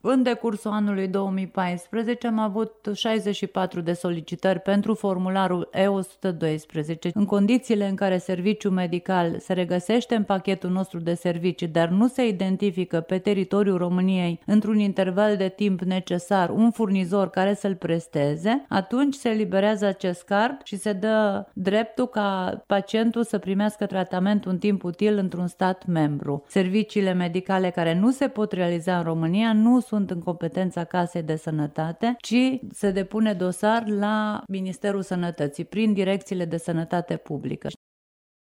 În decursul anului 2014 am avut 64 de solicitări pentru formularul E112. În condițiile în care serviciul medical se regăsește în pachetul nostru de servicii, dar nu se identifică pe teritoriul României într-un interval de timp necesar un furnizor care să-l presteze, atunci se eliberează acest card și se dă dreptul ca pacientul să primească tratamentul în timp util într-un stat membru. Serviciile medicale care nu se pot realiza în România nu sunt în competența Casei de Sănătate, ci se depune dosar la Ministerul Sănătății prin direcțiile de sănătate publică.